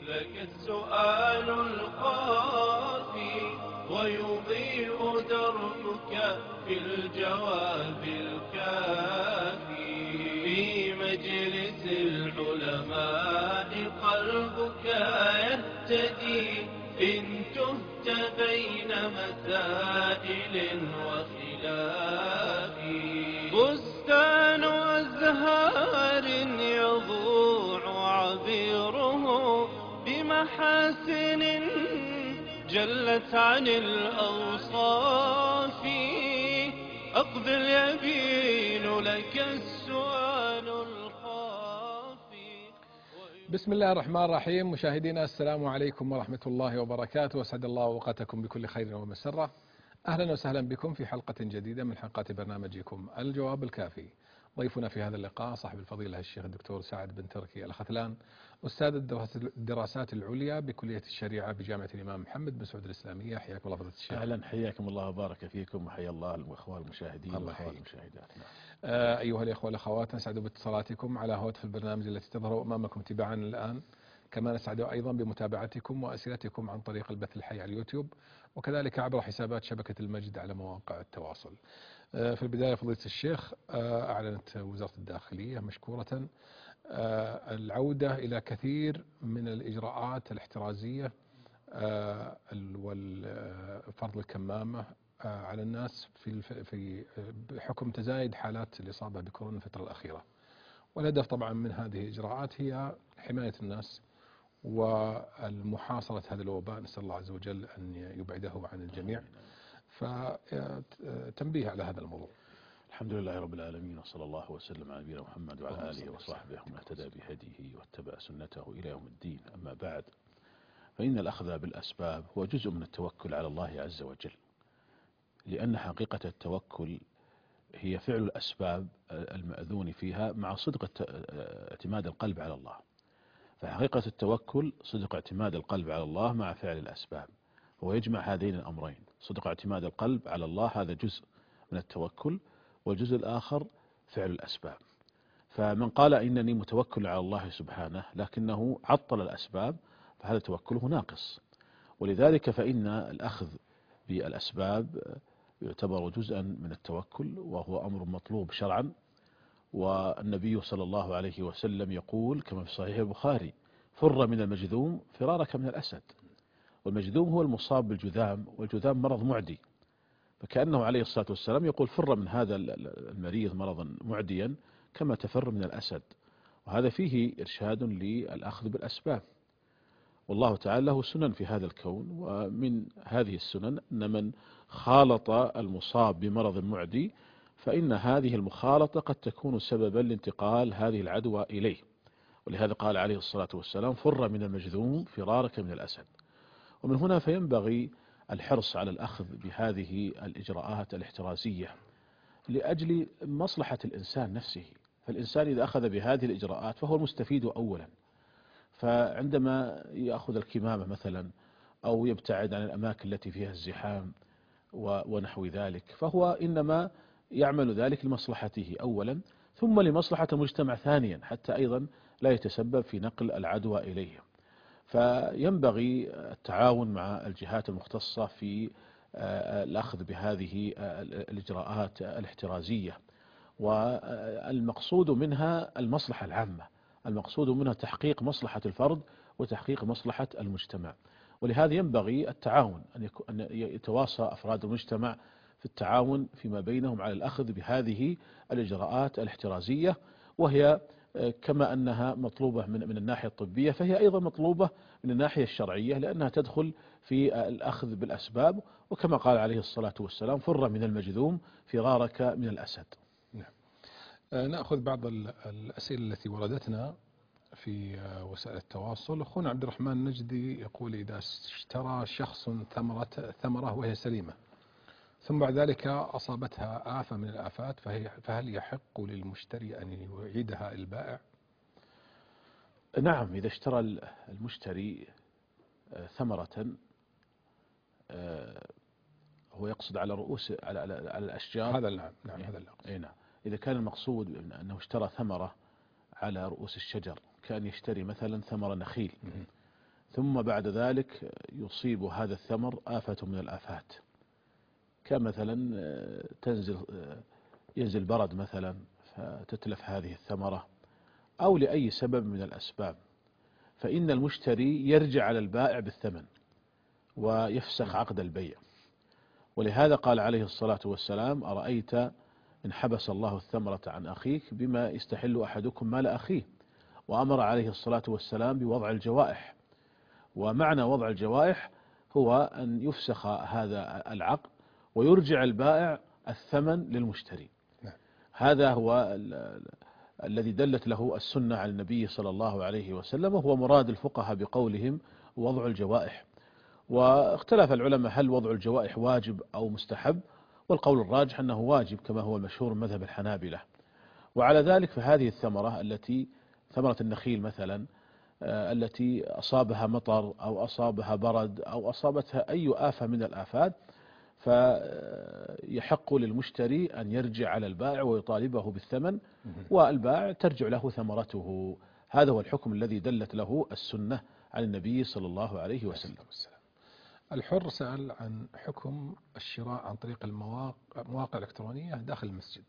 لك السؤال الخافي ويضيء دربك في الجواب الكافي. في مجلس العلماء قلبك يهتدي إن تهت بين مسائل وخلاف. بستان أزهار يضوع عبيره بمحاسن جلت عن الأوصاف. أقبل يبين لك السؤال الخافي. بسم الله الرحمن الرحيم. مشاهدينا السلام عليكم ورحمة الله وبركاته، وأسعد الله أوقاتكم بكل خير ومسرة. أهلا وسهلا بكم في حلقة جديدة من حلقات برنامجكم الجواب الكافي. ضيفنا في هذا اللقاء صاحب الفضيلة الشيخ الدكتور سعد بن تركي الختلان، أستاذ الدراسات العليا بكلية الشريعة بجامعة الإمام محمد بن سعود الإسلامية. حياكم الله فضيلة الشيخ. أهلا، حياكم الله وبارك فيكم، وحيا الله الأخوان المشاهدين والأخوات المشاهدات. أيها الإخوة والأخوات، نسعد باتصالاتكم على هواتف البرنامج التي تظهر أمامكم تباعا الآن. كما نسعد أيضا بمتابعتكم وأسئلتكم عن طريق البث الحي على اليوتيوب، وكذلك عبر حسابات شبكة المجد على مواقع التواصل. في البداية فضيلة الشيخ، أعلنت وزارة الداخلية مشكورة العودة إلى كثير من الإجراءات الاحترازية والفرض الكمامة على الناس في بحكم تزايد حالات الإصابة بكورونا الفترة الأخيرة. والهدف طبعا من هذه الإجراءات هي حماية الناس والمحاصرة هذا الوباء، نسأل الله عز وجل أن يبعده عن الجميع. فتنبيه على هذا الموضوع. الحمد لله رب العالمين، وصلى الله وسلم على نبينا محمد وعلى آله وصحبه ومن اهتدى بهديه واتبع سنته إلى يوم الدين. أما بعد، فإن الأخذ بالأسباب هو جزء من التوكل على الله عز وجل، لأن حقيقة التوكل هي فعل الأسباب المأذون فيها مع صدق اعتماد القلب على الله. فحقيقة التوكل صدق اعتماد القلب على الله مع فعل الأسباب، هو يجمع هذين الأمرين. صدق اعتماد القلب على الله هذا جزء من التوكل، والجزء الآخر فعل الأسباب. فمن قال إنني متوكل على الله سبحانه لكنه عطل الأسباب فهذا توكله ناقص. ولذلك فإن الأخذ بالأسباب يعتبر جزءا من التوكل، وهو أمر مطلوب شرعا. والنبي صلى الله عليه وسلم يقول كما في صحيح البخاري: فر من المجذوم فرارك من الأسد. والمجذوم هو المصاب بالجذام، والجذام مرض معدي، فكأنه عليه الصلاة والسلام يقول فر من هذا المريض مرضا معديا كما تفر من الأسد. وهذا فيه إرشاد للأخذ بالأسباب. والله تعالى له سنن في هذا الكون، ومن هذه السنن أن من خالط المصاب بمرض معدي فإن هذه المخالطة قد تكون سببا لانتقال هذه العدوى إليه. ولهذا قال عليه الصلاة والسلام: فر من المجذوم فرارك من الأسد. ومن هنا فينبغي الحرص على الأخذ بهذه الإجراءات الاحترازية لأجل مصلحة الإنسان نفسه. فالإنسان إذا أخذ بهذه الإجراءات فهو المستفيد أولا. فعندما يأخذ الكمامة مثلا أو يبتعد عن الأماكن التي فيها الزحام ونحو ذلك، فهو إنما يعمل ذلك لمصلحته أولا، ثم لمصلحة المجتمع ثانيا، حتى أيضا لا يتسبب في نقل العدوى إليهم. فينبغي التعاون مع الجهات المختصة في الأخذ بهذه الإجراءات الاحترازية. والمقصود منها المصلحة العامة، المقصود منها تحقيق مصلحة الفرد وتحقيق مصلحة المجتمع. ولهذا ينبغي التعاون، أن يتواصى أفراد المجتمع في التعاون فيما بينهم على الأخذ بهذه الإجراءات الاحترازية. وهي كما أنها مطلوبة من الناحية الطبية، فهي أيضا مطلوبة من الناحية الشرعية، لأنها تدخل في الأخذ بالأسباب. وكما قال عليه الصلاة والسلام: فر من المجذوم فرارك من الأسد. نأخذ بعض الأسئلة التي وردتنا في وسائل التواصل. أخونا عبد الرحمن النجدي يقول: إذا اشترى شخص ثمرة وهي سليمة، ثم بعد ذلك أصابتها آفة من الآفات، فهل يحق للمشتري أن يعيدها البائع؟ نعم، إذا اشترى المشتري ثمرة، هو يقصد على رؤوس على الأشجار. هذا نعم هذا اللفظ. نعم، إذا كان المقصود أنه اشترى ثمرة على رؤوس الشجر، كان يشتري مثلا ثمر نخيل، ثم بعد ذلك يصيب هذا الثمر آفة من الآفات، كمثلا ينزل برد مثلا فتتلف هذه الثمرة، أو لأي سبب من الأسباب، فإن المشتري يرجع على البائع بالثمن ويفسخ عقد البيع. ولهذا قال عليه الصلاة والسلام: أرأيت إن حبس الله الثمرة عن أخيك بما يستحل أحدكم مال أخيه. وأمر عليه الصلاة والسلام بوضع الجوائح، ومعنى وضع الجوائح هو أن يفسخ هذا العقد ويرجع البائع الثمن للمشتري. هذا هو الذي دلت له السنة عن النبي صلى الله عليه وسلم، وهو مراد الفقهاء بقولهم وضع الجوائح. واختلف العلماء هل وضع الجوائح واجب أو مستحب، والقول الراجح أنه واجب كما هو المشهور من مذهب الحنابلة. وعلى ذلك فهذه الثمرة التي ثمرة النخيل مثلا التي أصابها مطر أو أصابها برد أو أصابتها أي آفة من الآفات، فيحق للمشتري أن يرجع على البائع ويطالبه بالثمن، والبائع ترجع له ثمرته. هذا هو الحكم الذي دلت له السنة عن النبي صلى الله عليه وسلم. الحر سأل عن حكم الشراء عن طريق المواقع الإلكترونية داخل المسجد.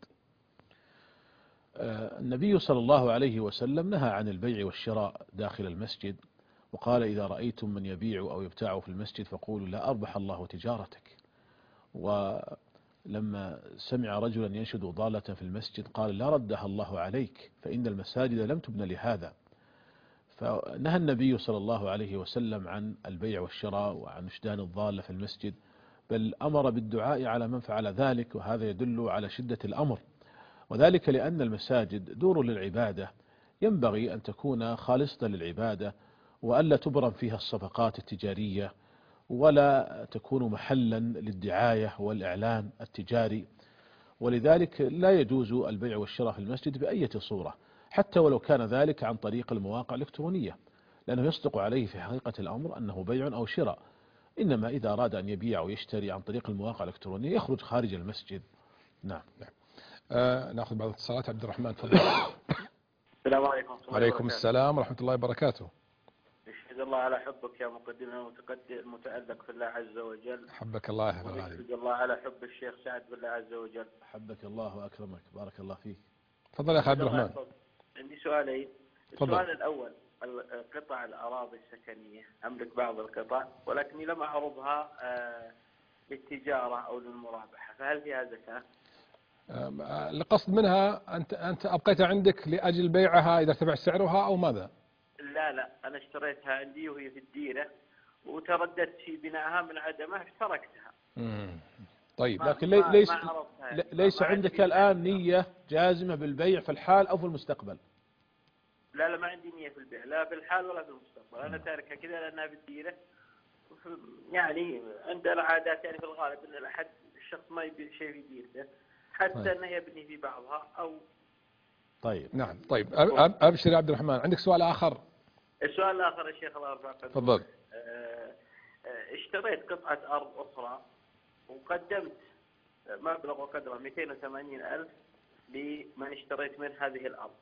النبي صلى الله عليه وسلم نهى عن البيع والشراء داخل المسجد، وقال: إذا رأيتم من يبيع أو يبتاع في المسجد فقولوا لا أربح الله تجارتك. ولما سمع رجلا ينشد ضالة في المسجد قال: لا ردها الله عليك، فإن المساجد لم تبن لهذا. فنهى النبي صلى الله عليه وسلم عن البيع والشراء وعن نشدان الضالة في المسجد، بل أمر بالدعاء على من فعل ذلك، وهذا يدل على شدة الأمر، وذلك لأن المساجد دور للعبادة، ينبغي أن تكون خالصة للعبادة، وألا تبرم فيها الصفقات التجارية، ولا تكون محلا للدعاية والإعلان التجاري. ولذلك لا يجوز البيع والشراء في المسجد بأية صورة، حتى ولو كان ذلك عن طريق المواقع الإلكترونية، لأنه يصدق عليه في حقيقة الأمر أنه بيع أو شراء. إنما إذا أراد أن يبيع أو يشتري عن طريق المواقع الإلكترونية يخرج خارج المسجد. نعم. نأخذ بعض الاتصالات. عبد الرحمن تفضل. السلام عليكم. وعليكم السلام ورحمة الله وبركاته. يشهد الله على حبك يا مقدمنا المتألق في الله عز وجل. حبك الله يا غالي. ويشهد الله على حب الشيخ سعد بالله عز وجل. حبك الله وأكرمك، بارك الله فيك. تفضل يا أخي عبد الرحمن. عندي سؤالين. تفضل. السؤال الأول: قطع الأراضي السكنية، أملك بعض القطع ولكني لم أعرضها للتجارة أو للمرابحة، فهل فيها زكاة؟ القصد منها أنت أبقيتها عندك لأجل بيعها إذا ارتفع سعرها أو ماذا؟ لا، أنا اشتريتها عندي وهي في الديرة، وترددت في بنائها من عدمه فتركتها. طيب، لكن ليس عندك الآن نية جازمة بالبيع في الحال أو في المستقبل؟ لا، ما عندي نية في البيع، لا في الحال ولا في المستقبل. أنا تاركها كذا لأنها في الديرة، يعني عندنا عادات يعني في الغالب أن الشخص ما يبيع شيء في ديرته حتى أنه يبني في بعضها أو. طيب نعم. طيب أبشر يا عبد الرحمن. عندك سؤال آخر؟ السؤال الآخر يا شيخ الله يرفعك. تفضل. اشتريت قطعة أرض أخرى وقدمت مبلغ وقدره 280,000 لمن اشتريت من هذه الأرض،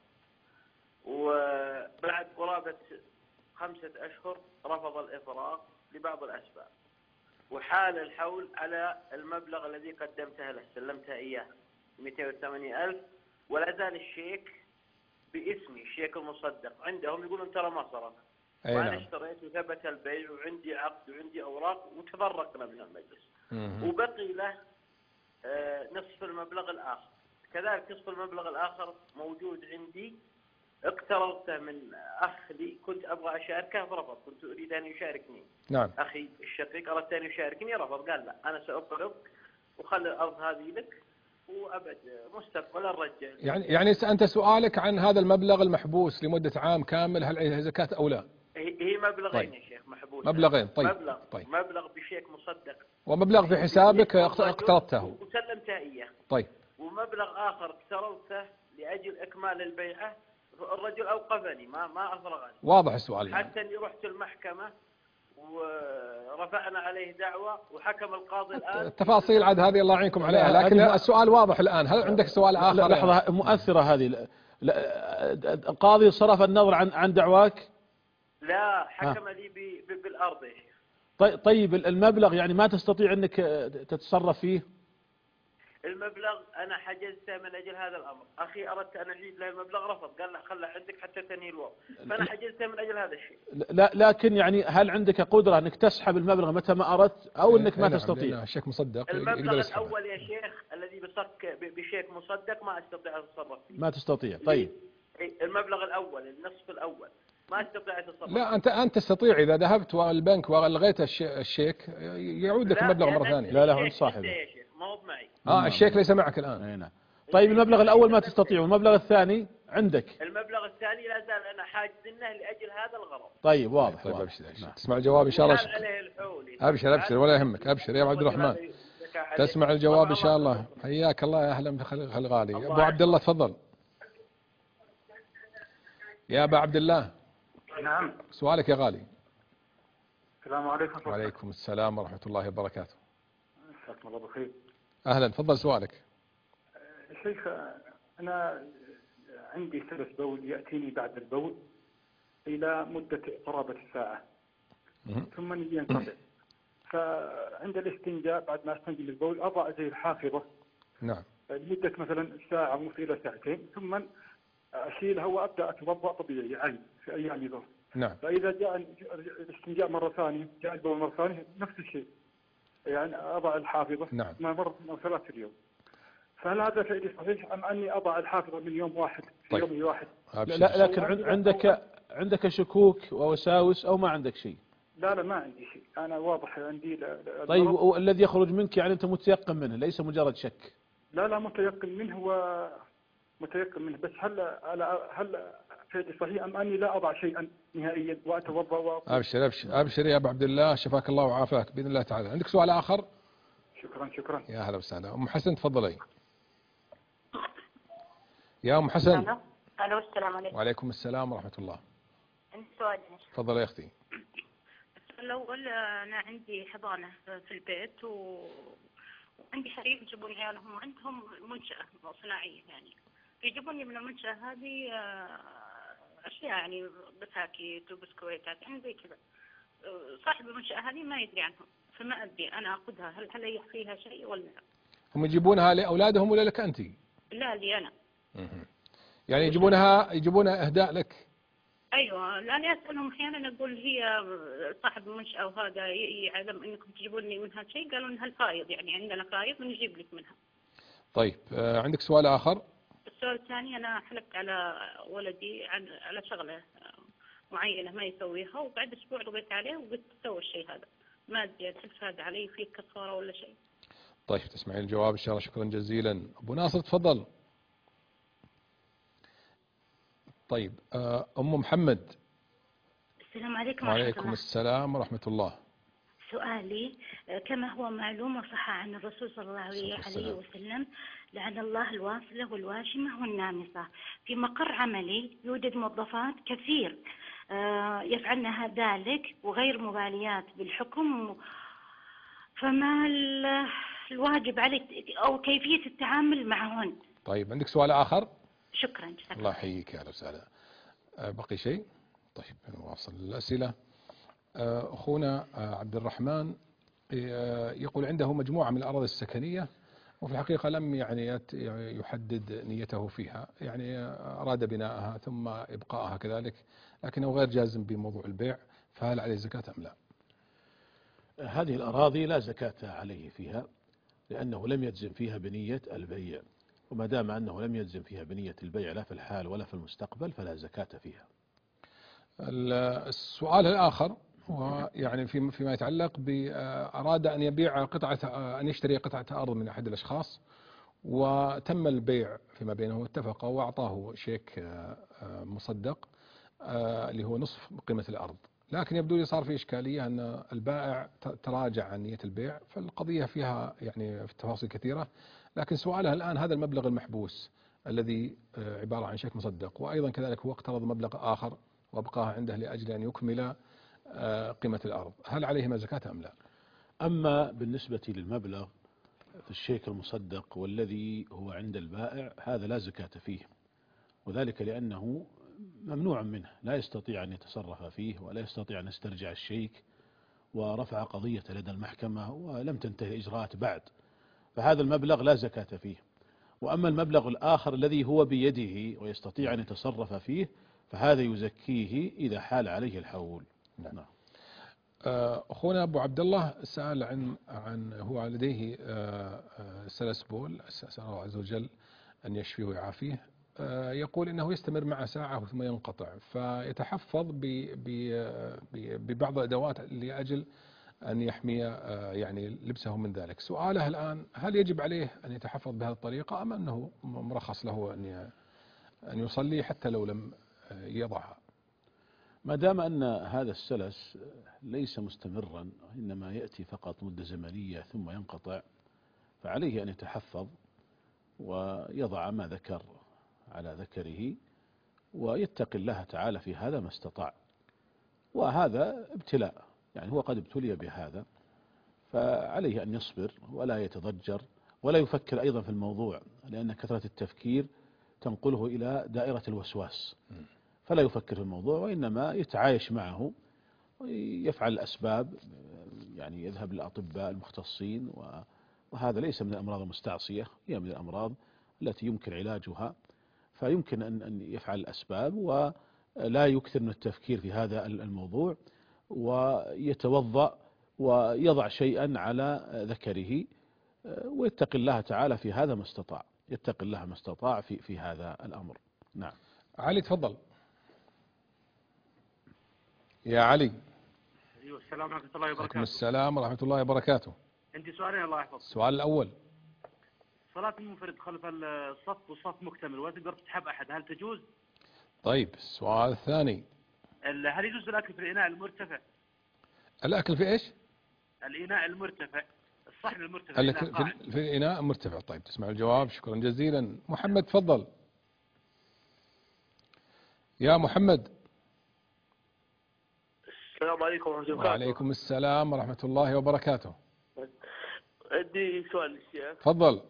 وبعد قرابة 5 أشهر رفض الإفراغ لبعض الأسباب، وحال الحول على المبلغ الذي قدمته له، سلمته إياه 280,000، ولا زال الشيك باسمي، الشيك المصدق عندهم يقولون ترى ما صرف. وأنا اشتريت وثبت البيع وعندي عقد وعندي أوراق وتفرقنا من المجلس، وبقي له نصف المبلغ الآخر، كذلك نصف المبلغ الآخر موجود عندي، اقترضته من أخ لي كنت أبغى أشاركه فرفض، كنت أريد أن يشاركني. نعم. أخي الشقيق أردت أن يشاركني رفض، قال لا أنا سأقرضك وخلي الأرض هذه لك وأبد مستقبلا رجع. يعني أنت سؤالك عن هذا المبلغ المحبوس لمدة عام كامل هل عليه زكاة أو لا؟ هي مبلغين. طيب. يا شيخ محبوس مبلغين. طيب. مبلغ بشيك مصدق ومبلغ في حسابك اقترضته وسلمته إياه. طيب. ومبلغ آخر اقترضته لأجل إكمال البيعة، الرجل أوقفني ما أفرغني. واضح السؤال. حتى أني رحت المحكمة ورفعنا عليه دعوة وحكم القاضي الآن. التفاصيل عاد هذه الله يعينكم عليها، لكن السؤال واضح الآن. هل عندك سؤال آخر؟ لحظة، مؤثرة هذه. القاضي صرف النظر عن دعواك؟ لا، حكم لي بالأرض يا شيخ. طيب المبلغ يعني ما تستطيع أنك تتصرف فيه؟ المبلغ أنا حجزته من أجل هذا الأمر، أخي أردت أن أعيد له المبلغ رفض، قال لا خله عندك حتى تنهي الوضع، فأنا حجزته من أجل هذا الشيء. لا لكن يعني هل عندك قدرة أنك تسحب المبلغ متى ما أردت أو أنك ما نعم، تستطيع؟ لأن الشيك مصدق يقدر المبلغ يسحبه. الأول يا شيخ الذي بصك بشيك مصدق ما أستطيع أتصرف فيه. ما تستطيع. طيب المبلغ الأول، النصف الأول ما أستطيع أتصرف. لا، أنت تستطيع إذا ذهبت والبنك وألغيت الشيك يعود لك المبلغ مرة ثانية. لا عند صاحبه يا شيخ، ما هو معي. الشيك ليس معك الآن. نعم. طيب المبلغ الأول ما تستطيع والمبلغ الثاني عندك؟ المبلغ الثاني لا زال أنا حاجزنه لأجل هذا الغرض. طيب واضح. طيب أبشر. تسمع الجواب إن شاء الله. أبشر ولا يهمك، أبشر يا عبد الرحمن، تسمع الجواب إن شاء الله. حياك الله، يا أهلا بخل غالي. أبو عبد الله تفضل. يا أبا عبد الله. نعم. سؤالك يا غالي. السلام عليكم. وعليكم السلام ورحمة الله وبركاته. مساكم الله بالخير. أهلا، تفضل سؤالك. شيخ، أنا عندي سلس بول يأتيني بعد البول إلى مدة قرابة الساعة ثم ينقطع، فعند الاستنجاء بعد ما استنجي بالبول أضع زي الحافظة نعم لمدة مثلا ساعة ونص إلى ساعتين، ثم أشيلها وأبدأ أتوضأ طبيعي عادي في أيام ظهر. نعم. فإذا جاء الاستنجاء مرة ثانية، جاء البول مرة ثانية، نفس الشيء، يعني أضع الحافظة نعم. مرة أو 3 في اليوم. فهل هذا فعلي صحيح أم أني أضع الحافظة من يوم واحد في يوم واحد؟ لا لكن عندك شكوك ووساوس أو ما عندك شيء؟ لا ما عندي شيء، أنا واضح عندي. طيب والذي يخرج منك يعني أنت متيقن منه ليس مجرد شك؟ لا متيقن منه، متيقن منه، بس هل فعلي صحيح أم أني لا أضع شيئا نهائيا وأتوضأ أبشر يا أبو عبد الله، شفاك الله وعافاك بإذن الله تعالى. عندك سؤال آخر؟ شكرا. يا هلا وسهلا. أم حسن تفضلي. يا أم حسن. ألو السلام عليكم. وعليكم السلام ورحمة الله. عندي سؤال. تفضلي يا أختي. الأول أنا عندي حضانة في البيت وعندي حريم يجيبون عيالهم وعندهم منشأة صناعية، يعني يجيبوني من المنشأة هذه أشياء يعني بساكيت وبسكويتات يعني زي كذا. صاحب المنشأة هذه ما يدري عنهم، فما أدري أنا أخذها هل يخفيها شيء ولا لا؟ هم يجيبونها لأولادهم ولا لك أنت؟ لا لي أنا. يعني يجيبونها إهداء لك؟ ايوه، لاني اسالهم احيانا اقول هي صاحب المنشاه وهذا يعلم انكم تجيبوني منها شيء، قالوا انها الفايض، يعني عندنا فايض ونجيب لك منها. طيب عندك سؤال اخر؟ السؤال الثاني، انا حلفت على ولدي على شغله معينه ما يسويها، وبعد اسبوع رديت عليه وقلت سوي الشيء هذا، ما ادري الحلف هذا علي فيه كفاره ولا شيء. طيب تسمعين الجواب ان شاء الله. شكرا جزيلا. ابو ناصر تفضل. طيب أم محمد. السلام عليكم. وعليكم السلام ورحمة الله. سؤالي، كما هو معلوم وصح عن الرسول صلى الله عليه وسلم: لعن الله الواصلة والواشمة والنامصة. في مقر عملي يوجد موظفات كثير يفعلن ذلك وغير مباليات بالحكم، فما الواجب عليك أو كيفية التعامل معهن؟ طيب عندك سؤال آخر؟ شكرا. الله يحييك. أهلا وسهلا. بقي شيء؟ طيب نواصل الأسئلة. أخونا عبد الرحمن يقول عنده مجموعة من الأراضي السكنية وفي الحقيقة لم يعني يحدد نيته فيها، يعني أراد بناءها ثم إبقائها كذلك، لكنه غير جازم بموضوع البيع، فهل عليه زكاة أم لا؟ هذه الأراضي لا زكاة عليه فيها لأنه لم يجزم فيها بنية البيع، وما دام أنه لم يجزم فيها بنية البيع لا في الحال ولا في المستقبل فلا زكاة فيها. السؤال الآخر هو يعني فيما يتعلق أراد أن يبيع أن يشتري قطعة أرض من أحد الأشخاص، وتم البيع فيما بينه واتفقوا وأعطاه شيك مصدق اللي هو نصف قيمة الأرض، لكن يبدو لي صار في إشكالية أن البائع تراجع عن نية البيع، فالقضية فيها يعني في تفاصيل كثيرة، لكن سؤالها الآن هذا المبلغ المحبوس الذي عبارة عن شيك مصدق، وأيضا كذلك هو اقترض مبلغ آخر وأبقاه عنده لأجل أن يكمل قيمة الأرض، هل عليهما زكاة أم لا؟ أما بالنسبة للمبلغ في الشيك المصدق والذي هو عند البائع هذا لا زكاة فيه، وذلك لأنه ممنوع منه، لا يستطيع أن يتصرف فيه ولا يستطيع أن يسترجع الشيك، ورفع قضية لدى المحكمة ولم تنتهي الإجراءات بعد، فهذا المبلغ لا زكاة فيه. وأما المبلغ الآخر الذي هو بيده ويستطيع أن يتصرف فيه فهذا يزكيه إذا حال عليه الحول. نعم. أخونا أبو عبد الله سأل عن هو لديه سلس بول، أسأل الله عز وجل أن يشفيه ويعافيه. يقول إنه يستمر مع ساعة ثم ينقطع، فيتحفظ ببعض الأدوات لأجل أن يحمي يعني لبسه من ذلك. سؤاله الآن: هل يجب عليه أن يتحفظ بهذه الطريقة أم أنه مرخص له أن يصلي حتى لو لم يضعها؟ ما دام أن هذا السلس ليس مستمرا إنما يأتي فقط مدة زمنية ثم ينقطع، فعليه أن يتحفظ ويضع ما ذكر على ذكره ويتقي الله تعالى في هذا ما استطاع. وهذا ابتلاء، يعني هو قد ابتلي بهذا، فعليه أن يصبر ولا يتضجر ولا يفكر أيضا في الموضوع، لأن كثرة التفكير تنقله إلى دائرة الوسواس، فلا يفكر في الموضوع وإنما يتعايش معه ويفعل الأسباب، يعني يذهب للأطباء المختصين، وهذا ليس من الأمراض المستعصية، هي من الأمراض التي يمكن علاجها، فيمكن أن يفعل الأسباب ولا يكثر من التفكير في هذا الموضوع، ويتوضأ ويضع شيئا على ذكره ويتقي الله تعالى في هذا ما استطاع، يتقي الله ما استطاع في هذا الأمر. نعم. علي تفضل. يا علي. ايوه، السلام ورحمة الله وبركاته. عليكم السلام ورحمة الله وبركاته. عندي سؤالين الله يحفظك. السؤال الأول: صلاة المنفرد خلف الصف والصف مكتمل ولا تقدر تسحب أحد، هل تجوز؟ طيب، السؤال الثاني: هل يجوز الأكل في الإناء المرتفع؟ الأكل في إيش؟ الإناء المرتفع، الصحن المرتفع. في الإناء المرتفع. طيب، تسمع الجواب. شكرا جزيلا. محمد تفضل. يا محمد. السلام عليكم ورحمة الله وبركاته. وعليكم السلام ورحمة الله وبركاته. عندي سؤال للشيخ. تفضل.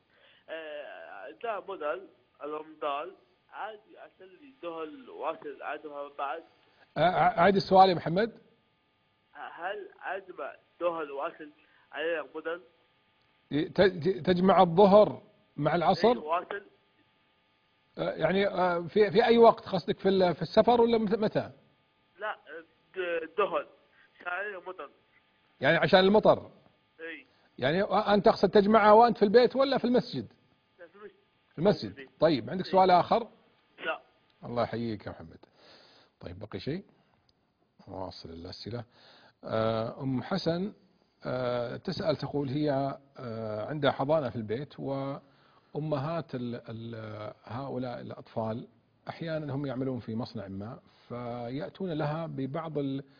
إذا بدل الرمضان عادي أسلي دهل واصل عادها بعد؟ عاد السؤال يا محمد. هل أجمع دهل واصل عليه بدل؟ تجمع الظهر مع العصر؟ واصل. يعني في أي وقت قصدك، في السفر ولا متى؟ لا، دهل عليه مطر. يعني عشان المطر. اي. يعني أنت تقصد تجمعها وأنت في البيت ولا في المسجد؟ لا، في المسجد. طيب، عندك سؤال آخر؟ لا. الله يحييك يا محمد. طيب، بقي شيء؟ واصل الأسئلة. أم حسن تسأل، تقول هي عندها حضانة في البيت، وأمهات هؤلاء الأطفال أحيانا هم يعملون في مصنع ما، فيأتون لها ببعض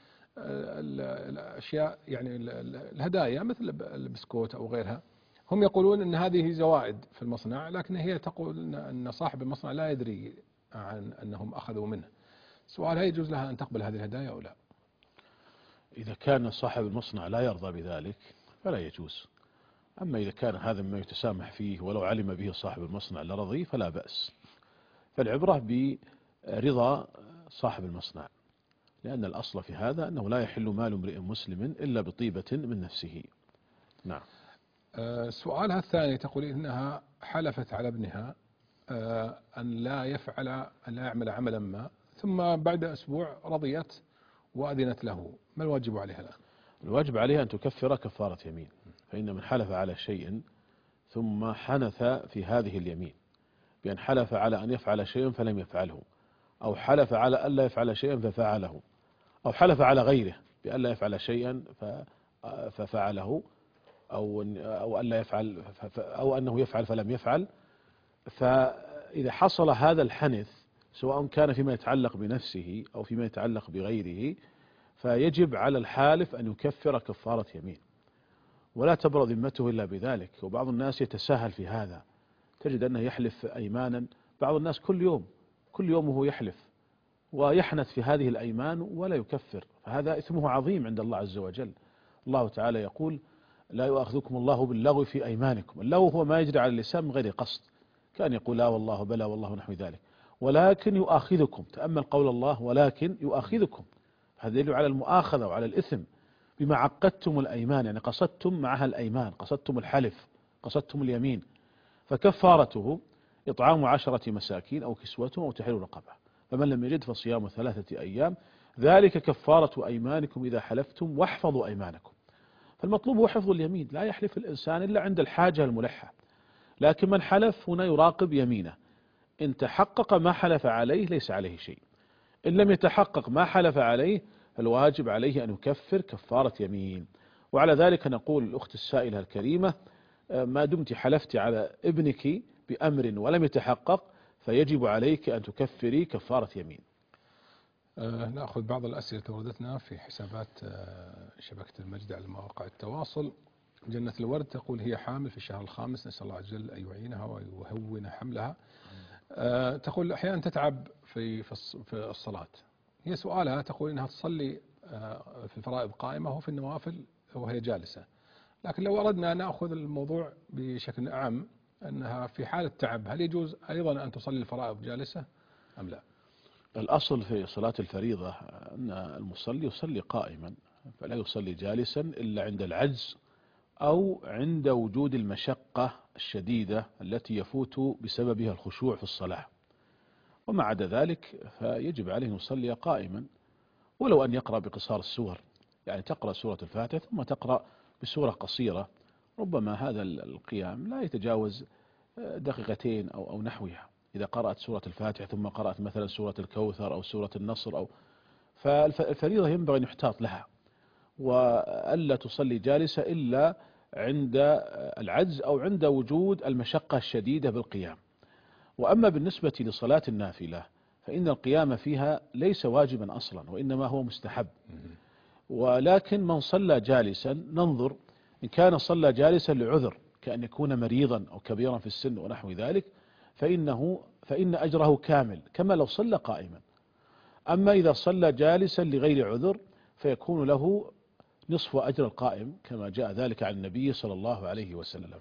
الأشياء، يعني الهدايا مثل البسكوت أو غيرها. هم يقولون أن هذه زوائد في المصنع، لكن هي تقول أن صاحب المصنع لا يدري عن أنهم أخذوا منه. سؤال: هل يجوز لها أن تقبل هذه الهدايا أو لا؟ إذا كان صاحب المصنع لا يرضى بذلك فلا يجوز. أما إذا كان هذا مما يتسامح فيه ولو علم به صاحب المصنع لرضي فلا بأس. فالعبرة برضا صاحب المصنع، لأن الأصل في هذا أنه لا يحل مال امرئ مسلم إلا بطيبة من نفسه. نعم. سؤالها الثاني، تقول إنها حلفت على ابنها أن لا يعمل عملا ما، ثم بعد أسبوع رضيت وأذنت له. ما الواجب عليها الآن؟ الواجب عليها أن تكفر كفارة يمين، فإن من حلف على شيء ثم حنث في هذه اليمين بأن حلف على أن يفعل شيئا فلم يفعله، أو حلف على ألا يفعل شيئا ففعله، أو حلف على غيره بأن لا يفعل شيئا ففعله، أو ألا يفعل أو أنه يفعل فلم يفعل، فإذا حصل هذا الحنث سواء كان فيما يتعلق بنفسه أو فيما يتعلق بغيره، فيجب على الحالف أن يكفر كفارة يمين، ولا تبرأ ذمته إلا بذلك. وبعض الناس يتساهل في هذا، تجد أنه يحلف أيمانا، بعض الناس كل يوم وهو يحلف ويحنث في هذه الأيمان ولا يكفر، فهذا إثمه عظيم عند الله عز وجل. الله تعالى يقول: لا يؤاخذكم الله باللغو في أيمانكم. اللغو هو ما يجري على اللسان من غير قصد، كان يقول لا والله بلى والله نحو ذلك. ولكن يؤاخذكم. تأمل قول الله ولكن يؤاخذكم، هذا يدل على المؤاخذة وعلى الإثم بما عقدتم الأيمان، يعني قصدتم معها الأيمان، قصدتم الحلف، قصدتم اليمين. فكفارته إطعام 10 مساكين أو كسوتهم أو تحرير رقبة، فمن لم يجد فصيام 3 أيام، ذلك كفارة أيمانكم إذا حلفتم واحفظوا أيمانكم. فالمطلوب هو حفظ اليمين، لا يحلف الإنسان إلا عند الحاجة الملحة، لكن من حلف هنا يراقب يمينه، إن تحقق ما حلف عليه ليس عليه شيء، إن لم يتحقق ما حلف عليه فالواجب عليه أن يكفر كفارة يمين. وعلى ذلك نقول الأخت السائلة الكريمة ما دمت حلفت على ابنك بأمر ولم يتحقق فيجب عليك أن تكفري كفارة يمين. نأخذ بعض الأسئلة وردتنا في حسابات شبكة المجد على مواقع التواصل. جنة الورد تقول هي حامل في الشهر الخامس، نسأل الله عز وجل أن يعينها ويهون حملها. تقول أحيانا تتعب في الصلاة، هي سؤالها تقول إنها تصلي في الفرائض قائمة وفي النوافل وهي جالسة، لكن لو أردنا نأخذ الموضوع بشكل أعم أنها في حالة تعب هل يجوز أيضا أن تصلي الفرائض جالسة أم لا؟ الأصل في صلاة الفريضة أن المصلي يصلي قائما، فلا يصلي جالسا إلا عند العجز أو عند وجود المشقة الشديدة التي يفوت بسببها الخشوع في الصلاة، وما عدا ذلك فيجب عليه أن يصلي قائما، ولو أن يقرأ بقصار السور، يعني تقرأ سورة الفاتحة ثم تقرأ بسورة قصيرة، ربما هذا القيام لا يتجاوز 2 أو نحوها. إذا قرأت سورة الفاتحة ثم قرأت مثلا سورة الكوثر أو سورة النصر فالفريضة ينبغي أن يحتاط لها، وألا تصلي جالسة إلا عند العجز أو عند وجود المشقة الشديدة بالقيام. وأما بالنسبة لصلاة النافلة فإن القيام فيها ليس واجبا أصلا، وإنما هو مستحب، ولكن من صلى جالسا ننظر إن كان صلى جالسا لعذر كأن يكون مريضا أو كبيرا في السن ونحو ذلك فإن أجره كامل كما لو صلى قائما. أما إذا صلى جالسا لغير عذر فيكون له نصف أجر القائم كما جاء ذلك عن النبي صلى الله عليه وسلم.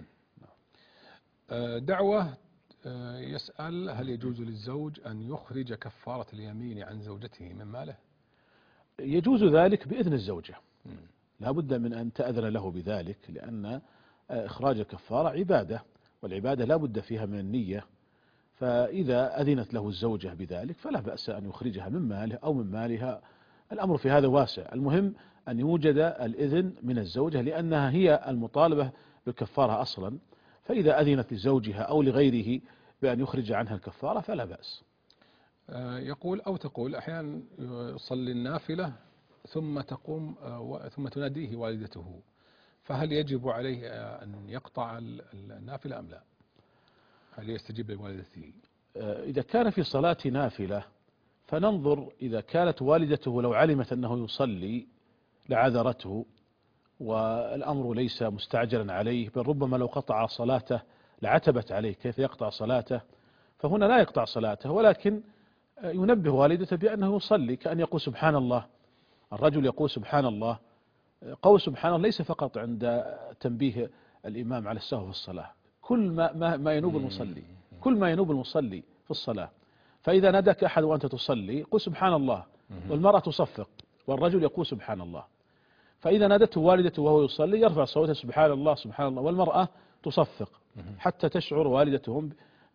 دعوة يسأل هل يجوز للزوج أن يخرج كفارة اليمين عن زوجته من ماله؟ يجوز ذلك بإذن الزوجة، لا بد من أن تأذن له بذلك، لأن إخراج الكفارة عبادة، والعبادة لا بد فيها من النية، فإذا أذنت له الزوجة بذلك فلا بأس أن يخرجها من ماله أو من مالها، الأمر في هذا واسع، المهم أن يوجد الإذن من الزوجة لأنها هي المطالبة بالكفارة أصلا، فإذا أذنت لزوجها أو لغيره بأن يخرج عنها الكفارة فلا بأس. يقول أو تقول أحيانا يصلي النافلة ثم ثم تناديه والدته، فهل يجب عليه أن يقطع النافلة أم لا؟ هل يستجيب لوالدته؟ إذا كان في صلاة نافلة فننظر، إذا كانت والدته لو علمت أنه يصلي لعذرته والأمر ليس مستعجلا عليه، بل ربما لو قطع صلاته لعتبت عليه كيف يقطع صلاته، فهنا لا يقطع صلاته، ولكن ينبه والدته بأنه يصلي، كأن يقول سبحان الله. الرجل يقول سبحان الله، قول سبحان الله ليس فقط عند تنبيه الإمام على السهو في الصلاة، كل ما ينوب المصلي، كل ما ينوب المصلي في الصلاة. فإذا ناداك أحد وأنت تصلي قل سبحان الله، والمرأة تصفق والرجل يقول سبحان الله. فإذا نادته والدته وهو يصلي يرفع صوته سبحان الله سبحان الله، والمرأة تصفق حتى تشعر والدتهم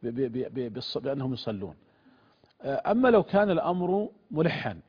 بأنهم يصلون. أما لو كان الأمر ملحا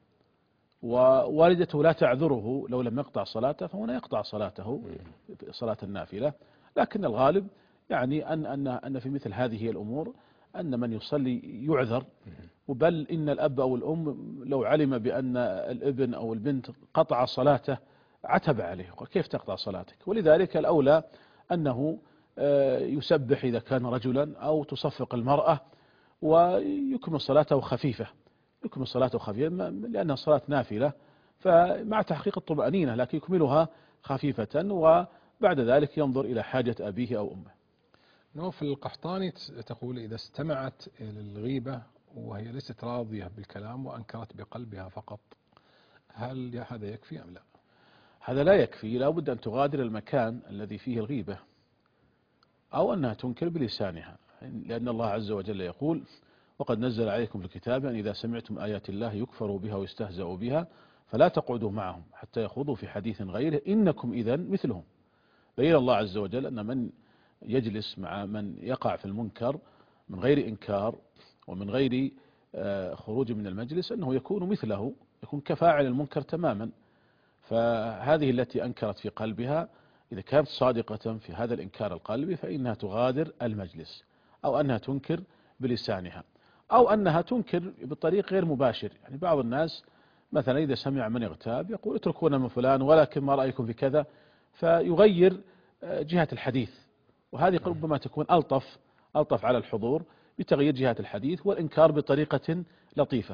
ووالدته لا تعذره لو لم يقطع صلاته فهنا يقطع صلاته صلاة النافلة، لكن الغالب يعني أن في مثل هذه الأمور أن من يصلي يعذر، وبل إن الأب أو الأم لو علم بأن الابن أو البنت قطع صلاته عتب عليه وكيف تقطع صلاتك، ولذلك الأولى أنه يسبح إذا كان رجلا أو تصفق المرأة ويكمل صلاته خفيفة، يكمل صلاته خفيفة لأنها صلاة نافلة، فمع تحقيق الطمأنينة لكن يكملها خفيفة، وبعد ذلك ينظر إلى حاجة أبيه أو أمه. نوف القحطاني تقول إذا استمعت إلى الغيبة وهي ليست راضية بالكلام وأنكرت بقلبها فقط، هل هذا يكفي أم لا؟ هذا لا يكفي، لا بد أن تغادر المكان الذي فيه الغيبة أو أنها تنكر بلسانها، لأن الله عز وجل يقول وقد نزل عليكم في الكتاب أن إذا سمعتم آيات الله يكفر بها ويستهزأ بها فلا تقعدوا معهم حتى يخوضوا في حديث غيره إنكم إذا مثلهم. بين الله عز وجل أن من يجلس مع من يقع في المنكر من غير إنكار ومن غير خروج من المجلس أنه يكون مثله، يكون كفاعل المنكر تماما. فهذه التي أنكرت في قلبها إذا كانت صادقة في هذا الإنكار القلبي فإنها تغادر المجلس، أو أنها تنكر بلسانها، أو أنها تنكر بطريق غير مباشر. يعني بعض الناس مثلا إذا سمع من يغتاب يقول اتركونا من فلان ولكن ما رأيكم في كذا، فيغير جهة الحديث، وهذه ربما تكون ألطف على الحضور بتغيير جهة الحديث والإنكار بطريقة لطيفة.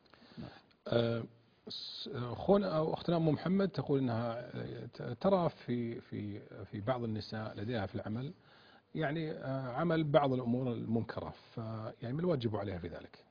أخونا أو أختنا أم محمد تقول أنها ترى في بعض النساء لديها في العمل يعني عمل بعض الأمور المنكرة، فيعني ما الواجب عليها في ذلك؟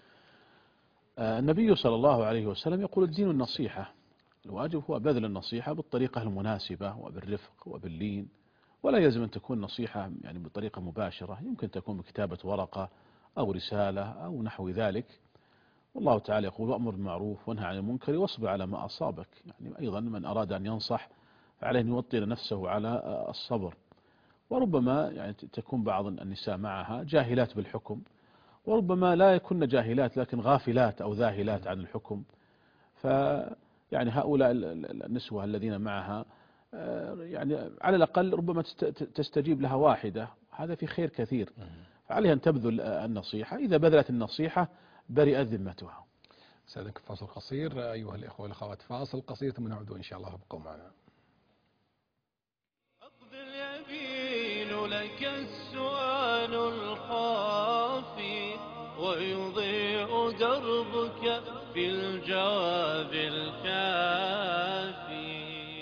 النبي صلى الله عليه وسلم يقول الدين النصيحة، الواجب هو بذل النصيحة بالطريقة المناسبة وبالرفق وباللين، ولا يلزم أن تكون نصيحة يعني بطريقة مباشرة، يمكن تكون بكتابة ورقة أو رسالة أو نحو ذلك. والله تعالى يقول وأمر بالمعروف وانهى عن المنكر واصبر على ما أصابك. يعني أيضا من أراد أن ينصح فعليه أن يوطن نفسه على الصبر. وربما يعني تكون بعض النساء معها جاهلات بالحكم، وربما لا يكن جاهلات لكن غافلات أو ذاهلات عن الحكم، فيعني هؤلاء النسوة الذين معها يعني على الأقل ربما تستجيب لها واحدة، هذا في خير كثير. فعليها أن تبذل النصيحة، إذا بذلت النصيحة برئت ذمتها. سألك فاصل قصير أيها الإخوة والأخوات، فاصل قصير ثم نعود إن شاء الله، ابقوا معنا. أقبل يبين لك السؤال الخافي ويضيء دربك بالجواب الكافي.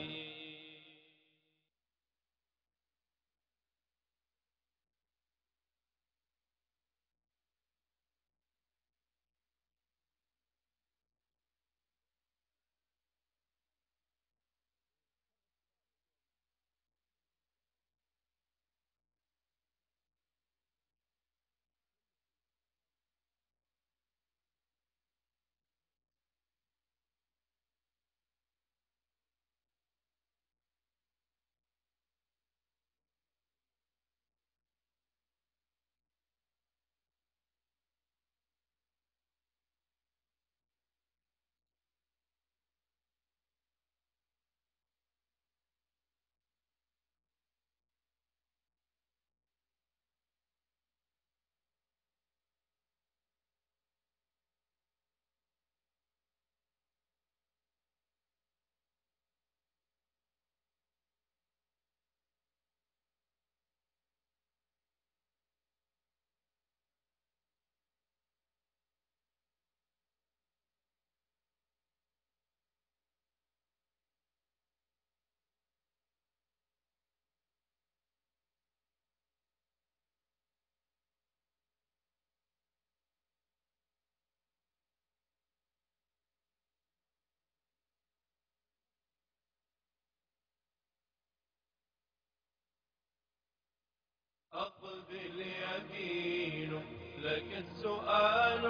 أقبل يبين لك السؤال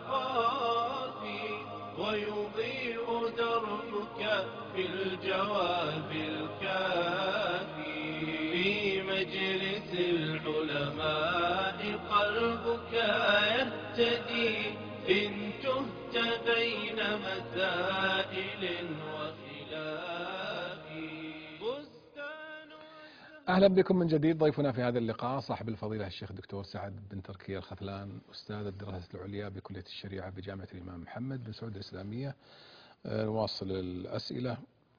الخافي ويضيء دربك بالجواب الكافي. في مجلس العلماء قلبك يهتدي إن تهت بين مسائل وخلاف. أهلا بكم من جديد. ضيفنا في هذا اللقاء صاحب الفضيلة الشيخ الدكتور سعد بن تركي الخثلان، أستاذ الدراسات العليا بكلية الشريعة بجامعة الإمام محمد بن سعود الإسلامية. نواصل الأسئلة.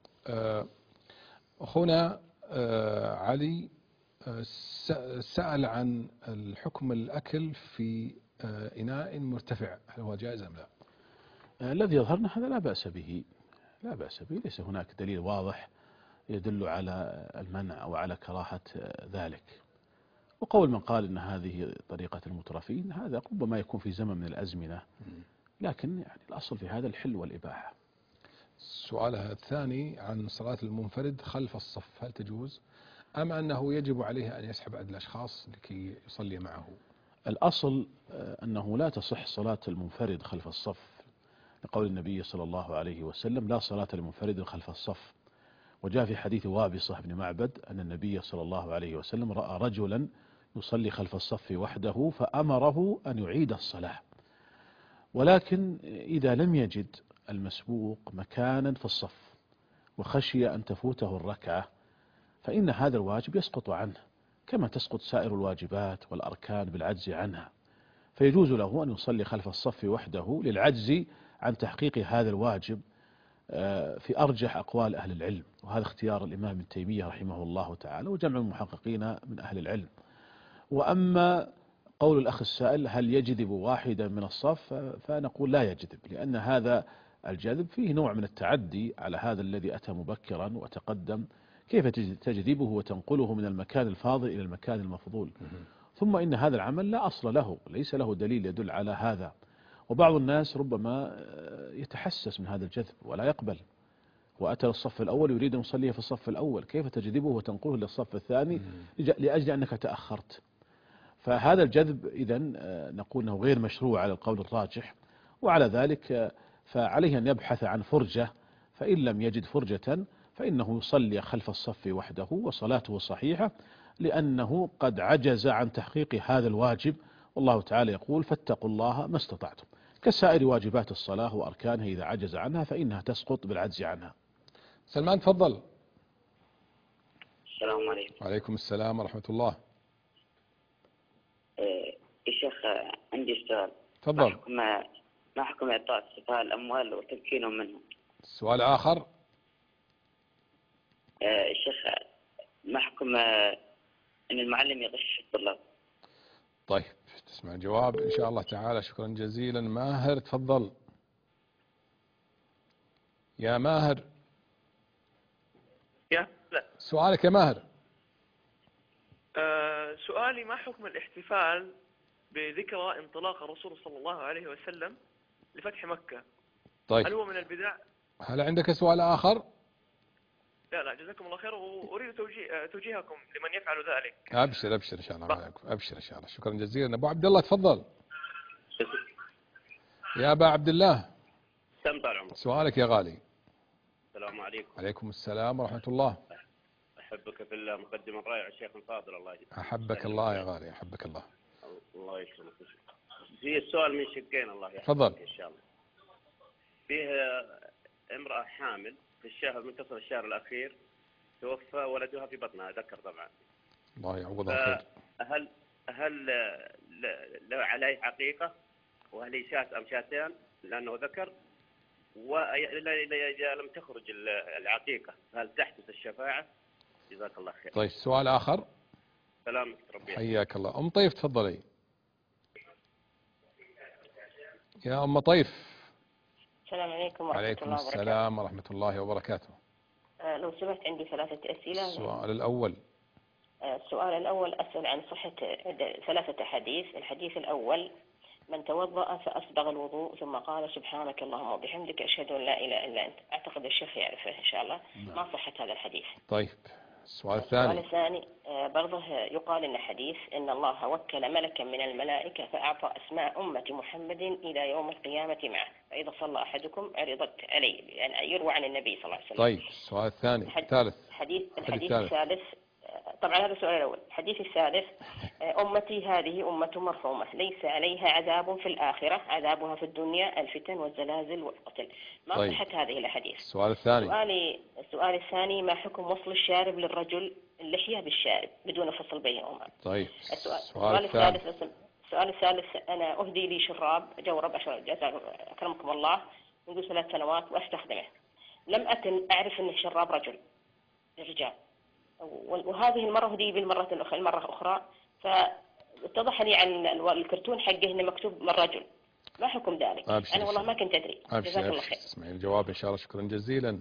أخونا علي سأل عن الحكم الأكل في إناء مرتفع، هل هو جائز أم لا؟ الذي يظهرنا هذا لا بأس به، لا بأس به، ليس هناك دليل واضح يدل على المنع أو على كراهة ذلك. وقول من قال إن هذه طريقة المترفين هذا ربما يكون في زمن من الأزمنة، لكن يعني الأصل في هذا الحل والإباحة. سؤالها الثاني عن صلاة المنفرد خلف الصف، هل تجوز أم أنه يجب عليه أن يسحب أحد الأشخاص لكي يصلي معه؟ الأصل أنه لا تصح صلاة المنفرد خلف الصف، لقول النبي صلى الله عليه وسلم: لا صلاة لمنفرد خلف الصف. وجاء في حديث وابصة بن معبد أن النبي صلى الله عليه وسلم رأى رجلا يصلي خلف الصف وحده فأمره أن يعيد الصلاة. ولكن إذا لم يجد المسبوق مكانا في الصف وخشي أن تفوته الركعة فإن هذا الواجب يسقط عنه كما تسقط سائر الواجبات والأركان بالعجز عنها، فيجوز له أن يصلي خلف الصف وحده للعجز عن تحقيق هذا الواجب في أرجح أقوال أهل العلم، وهذا اختيار الإمام ابن تيمية رحمه الله تعالى وجمع المحققين من أهل العلم. وأما قول الأخ السائل هل يجذب واحدا من الصف، فنقول لا يجذب، لأن هذا الجذب فيه نوع من التعدي على هذا الذي أتى مبكرا وتقدم، كيف تجذبه وتنقله من المكان الفاضل إلى المكان المفضول؟ ثم إن هذا العمل لا أصل له، ليس له دليل يدل على هذا، وبعض الناس ربما يتحسس من هذا الجذب ولا يقبل، وأتى للصف الأول يريد أن يصلي في الصف الأول، كيف تجذبه وتنقله للصف الثاني لأجل أنك تأخرت؟ فهذا الجذب إذن نقول أنه غير مشروع على القول الراجح، وعلى ذلك فعليه أن يبحث عن فرجة، فإن لم يجد فرجة فإنه يصلي خلف الصف وحده وصلاته صحيحة، لأنه قد عجز عن تحقيق هذا الواجب، والله تعالى يقول: فاتقوا الله ما استطعتم، كسائر واجبات الصلاة وأركانها إذا عجز عنها فإنها تسقط بالعجز عنها. سلمان تفضل. السلام عليكم. وعليكم السلام ورحمة الله. يا شيخ عندي سؤال. تفضل. ما حكم إعطاء السفهاء الأموال وتمكينهم منهم؟ سؤال آخر. الشيخ ما حكم أن المعلم يغش الطلاب؟ طيب تسمع الجواب إن شاء الله تعالى. شكرا جزيلا. ماهر تفضل. يا ماهر. لا. سؤالك يا ماهر. سؤالي: ما حكم الاحتفال بذكرى انطلاق الرسول صلى الله عليه وسلم لفتح مكة؟ طيب. هل هو من البدع؟ هل عندك سؤال آخر؟ لا جزاكم الله خير، وأريد توجيهكم لمن يفعل ذلك. أبشر إن شاء الله. أبشر إن شاء الله. شكرا جزيلا. أبو عبد الله تفضل. يا أبا عبد الله. سؤالك يا غالي. السلام عليكم. عليكم السلام ورحمة الله. أحبك في الله، مقدم الرائع الشيخ الفاضل. الله يجزاك. أحبك الله يا غالي. أحبك الله. الله يكرمك. في السؤال من شقين، الله يحفظك. تفضل. إن شاء الله. فيه امرأة حامل في الشهر منتصف الشهر الأخير توفى ولدها في بطنها، ذكر طبعا. الله يعوضها خير. هل عليه عقيقة؟ وهل هي شاة أم شاتين لأنه ذكر؟ وإذا لم تخرج العقيقة هل تحدث الشفاعة؟ جزاك الله خير. طيب سؤال آخر. سلامك ربي. حياك الله. أم طيف تفضلي. يا أم طيف. السلام عليكم ورحمة الله وبركاته. وعليكم السلام ورحمة الله وبركاته. لو سمحت عندي 3 أسئلة. السؤال الأول. السؤال الأول أسأل عن صحة 3 أحاديث. الحديث الأول: من توضأ فأسبغ الوضوء ثم قال سبحانك اللهم وبحمدك أشهد أن لا إله إلا أنت. أعتقد الشيخ يعرفه إن شاء الله. ما صحة هذا الحديث؟ طيب السؤال الثاني. السؤال الثاني برضه يقال إن حديث إن الله وكل ملكا من الملائكة فأعطى أسماء أمة محمد إلى يوم القيامة معه، فإذا صلى أحدكم عرضت عليه، يعني يروى عن النبي صلى الله عليه وسلم. طيب السؤال الثاني. الثالث. الحديث الثالث. طبعا هذا السؤال الأول. الحديث الثالث: أمتي هذه أمة مرحومة ليس عليها عذاب في الآخرة، عذابها في الدنيا الفتن والزلازل والقتل. ما طيب. صحة هذه الأحاديث؟ السؤال الثاني. السؤال الثاني: ما حكم وصل الشارب للرجل اللحية بالشارب بدون فصل بينهما؟ طيب. السؤال الثالث: أنا أهدي لي شراب جورب أكرمكم الله منذ 3 سنوات وأستخدمه، لم أكن أعرف أنه شراب للرجال، وهذه المرة هدي المرة أخرى فاتضح لي عن الكرتون حقه إنه مكتوب من رجل. ما حكم ذلك؟ أنا والله ما كنت أدري. جزاك الله خير. اسمعي الجواب إن شاء الله. شكرا جزيلا.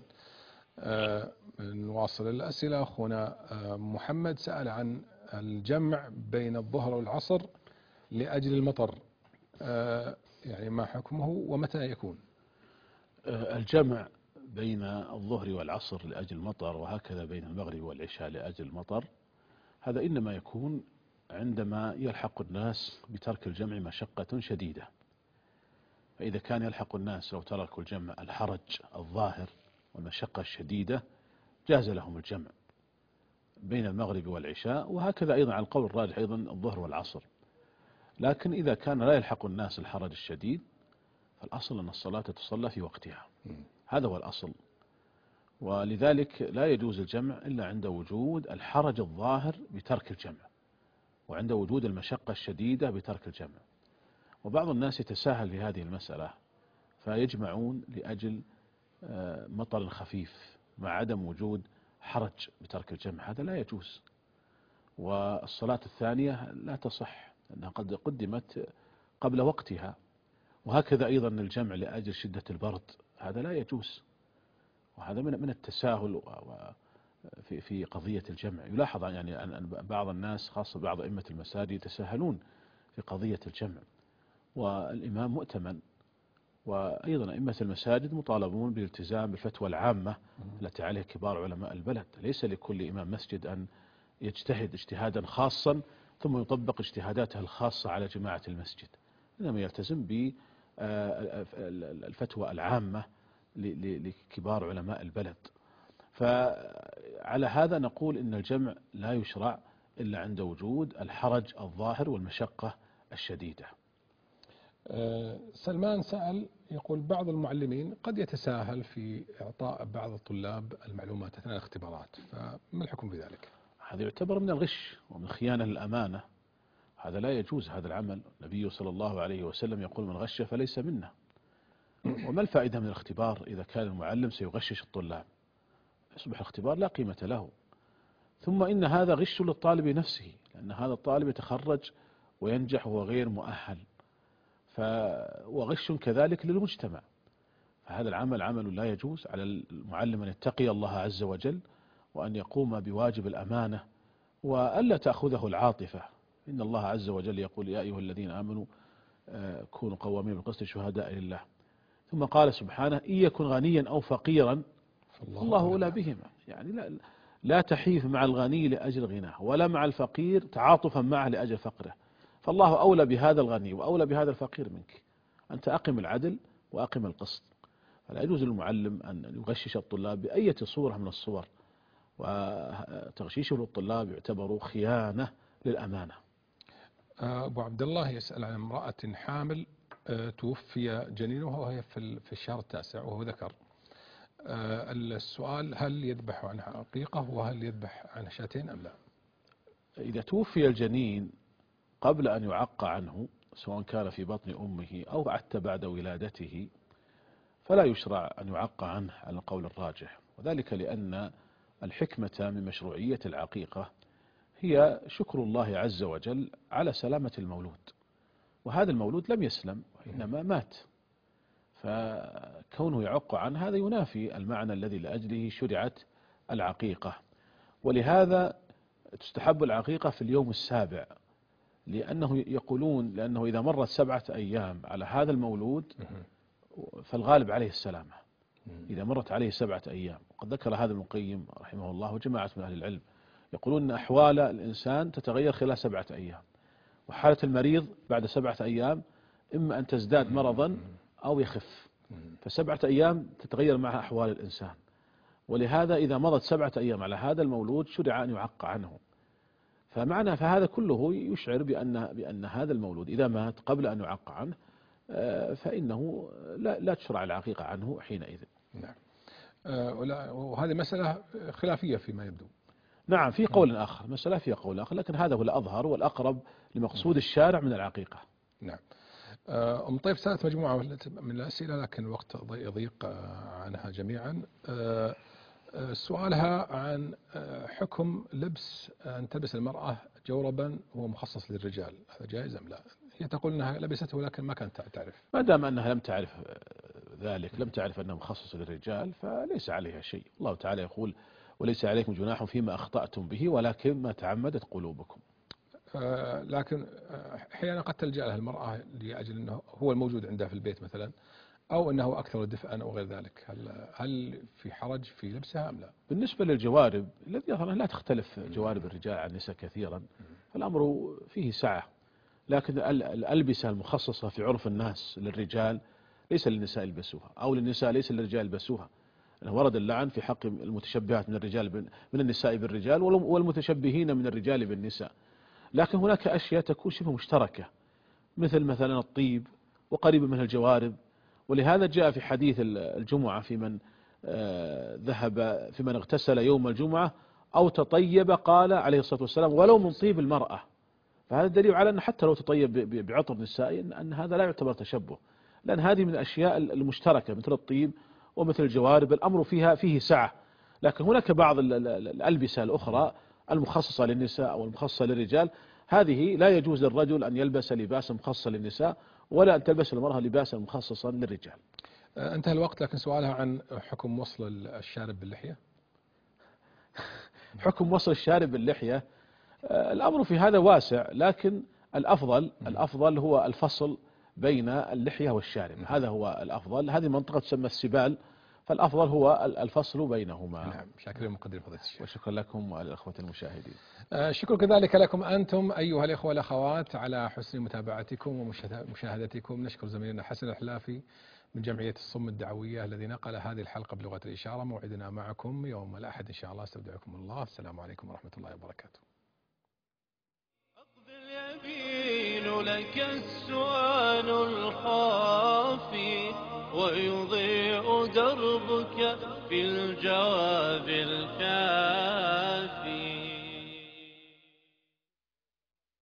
نواصل الأسئلة. أخونا محمد سأل عن الجمع بين الظهر والعصر لأجل المطر، يعني ما حكمه ومتى يكون؟ الجمع بين الظهر والعصر لأجل المطر، وهكذا بين المغرب والعشاء لأجل المطر، هذا إنما يكون عندما يلحق الناس بترك الجمع مشقة شديدة. فإذا كان يلحق الناس لو تركوا الجمع الحرج الظاهر والمشقة الشديدة جاز لهم الجمع بين المغرب والعشاء، وهكذا أيضا على القول الراجح أيضا الظهر والعصر. لكن إذا كان لا يلحق الناس الحرج الشديد فالأصل أن الصلاة تصلى في وقتها، هذا هو الأصل. ولذلك لا يجوز الجمع إلا عند وجود الحرج الظاهر بترك الجمع، وعند وجود المشقة الشديدة بترك الجمع. وبعض الناس يتساهل في هذه المسألة فيجمعون لأجل مطر خفيف مع عدم وجود حرج بترك الجمع، هذا لا يجوز. والصلاة الثانية لا تصح لأنها قد قدمت قبل وقتها. وهكذا أيضا الجمع لأجل شدة البرد هذا لا يجوز، وهذا من التساهل في قضية الجمع. يلاحظ يعني أن بعض الناس خاصة بعض أئمة المساجد يتساهلون في قضية الجمع، والإمام مؤتمن، وأيضا أئمة المساجد مطالبون بالالتزام بالفتوى العامة التي عليها كبار علماء البلد. ليس لكل إمام مسجد أن يجتهد اجتهادا خاصا ثم يطبق اجتهاداته الخاصة على جماعة المسجد، إنما يلتزم بالفتوى العامة لكبار علماء البلد. فعلى هذا نقول إن الجمع لا يشرع إلا عند وجود الحرج الظاهر والمشقة الشديدة. سلمان سأل يقول بعض المعلمين قد يتساهل في إعطاء بعض الطلاب المعلومات أثناء الاختبارات، فما الحكم في ذلك؟ هذا يعتبر من الغش ومن خيانة للأمانة، هذا لا يجوز هذا العمل. النبي صلى الله عليه وسلم يقول من غش فليس منا. وما الفائدة من الاختبار إذا كان المعلم سيغشش الطلاب؟ يصبح الاختبار لا قيمة له. ثم إن هذا غش للطالب نفسه، لأن هذا الطالب يتخرج وينجح وهو غير مؤهل، وغش كذلك للمجتمع. فهذا العمل عمل لا يجوز. على المعلم أن يتقي الله عز وجل وأن يقوم بواجب الأمانة وألا تأخذه العاطفة. إن الله عز وجل يقول يا أيها الذين آمنوا كونوا قوامين بالقسط شهداء لله. ثم قال سبحانه إن يكن غنيا أو فقيرا الله أولى بهما. يعني لا تحيف مع الغني لأجل غناه ولا مع الفقير تعاطفا معه لأجل فقره، فالله أولى بهذا الغني وأولى بهذا الفقير منك. أنت أقم العدل وأقم القسط. فلا يجوز للمعلم أن يغشش الطلاب بأية صورة من الصور، وتغشيشه للطلاب يعتبر خيانة للأمانة. أبو عبد الله يسأل عن امرأة حامل توفي جنينها وهي في الشهر التاسع وهو ذكر. السؤال هل يذبح عنها عقيقة وهل يذبح عنها شاتين أم لا؟ إذا توفي الجنين قبل أن يعق عنه سواء كان في بطن أمه أو حتى بعد ولادته فلا يشرع أن يعق عنه على القول الراجح، وذلك لأن الحكمة من مشروعية العقيقة هي شكر الله عز وجل على سلامة المولود، وهذا المولود لم يسلم وإنما مات، فكونه يعق عنه هذا ينافي المعنى الذي لأجله شرعت العقيقة. ولهذا تستحب العقيقة في اليوم السابع، لأنه يقولون لأنه إذا مرت 7 أيام على هذا المولود فالغالب عليه السلامة إذا مرت عليه 7 أيام. وقد ذكر هذا ابن القيم رحمه الله وجماعة من أهل العلم يقولون أن أحوال الإنسان تتغير خلال 7 أيام، وحالة المريض بعد 7 أيام إما أن تزداد مرضا أو يخف، ف7 أيام تتغير معها أحوال الإنسان. ولهذا إذا مضت 7 أيام على هذا المولود شرع أن يعق عنه. فهذا كله يشعر بأن هذا المولود إذا مات قبل أن يعق عنه فإنه لا تشرع العقيقة عنه حينئذ. نعم. وهذه مسألة خلافية فيما يبدو. نعم، في قول آخر، مسألة فيها قول آخر، لكن هذا هو الأظهر والأقرب لمقصود الشارع من العقيقة. نعم. طيب سألت مجموعة من الأسئلة لكن الوقت يضيق عنها جميعا. سؤالها عن حكم لبس أن تلبس المرأة جوربا هو مخصص للرجال، هذا جائز أم لا؟ هي تقول أنها لبسته ولكن ما كانت تعرف. ما دام أنها لم تعرف ذلك، لم تعرف أنه مخصص للرجال فليس عليها شيء. الله تعالى يقول وليس عليكم جناح فيما أخطأتم به ولكن ما تعمدت قلوبكم. لكن أحيانا قد تلجأ لها المرأة لأجل أنه هو الموجود عندها في البيت مثلا، أو أنه أكثر دفئا أو غير ذلك، هل في حرج في لبسها أم لا؟ بالنسبة للجوارب الذي يظهر لا تختلف جوارب الرجال عن النساء كثيرا، فالأمر فيه سعة، لكن الألبسة المخصصة في عرف الناس للرجال ليس للنساء يلبسوها، أو للنساء ليس للرجال يلبسوها. أنه ورد اللعن في حق المتشبهات من الرجال من النساء بالرجال والمتشبهين من الرجال بالنساء. لكن هناك أشياء تكون شبه مشتركة، مثلا الطيب وقريب منها الجوارب. ولهذا جاء في حديث الجمعة في من اغتسل يوم الجمعة أو تطيب، قال عليه الصلاة والسلام ولو من طيب المرأة. فهذا دليل على أن حتى لو تطيب بعطر نسائي أن هذا لا يعتبر تشبه، لأن هذه من الأشياء المشتركة مثل الطيب ومثل الجوارب، الأمر فيه سعة. لكن هناك بعض الألبسة الأخرى المخصصة للنساء أو المخصصة للرجال، هذه لا يجوز للرجل أن يلبس لباسا مخصصا للنساء، ولا أن تلبس المرأة لباسا مخصصا للرجال. انتهى الوقت، لكن سؤالها عن حكم وصل الشارب باللحية. حكم وصل الشارب باللحية، الأمر في هذا واسع، لكن الأفضل هو الفصل بين اللحية والشارب، هذا هو الأفضل. هذه منطقة تسمى السبال، فالأفضل هو الفصل بينهما. نعم، شاكر مقدر فضيلة الشيخ. وشكرا لكم والأخوة المشاهدين. شكرا كذلك لكم أنتم أيها الإخوة والأخوات على حسن متابعتكم ومشاهدتكم. نشكر زميلنا حسن الحلافي من جمعية الصم الدعوية الذي نقل هذه الحلقة بلغة الإشارة. موعدنا معكم يوم الأحد إن شاء الله. استودعكم الله، السلام عليكم ورحمة الله وبركاته. يبين لك السؤال الخافي ويضيء دربك في الجواب الكافي.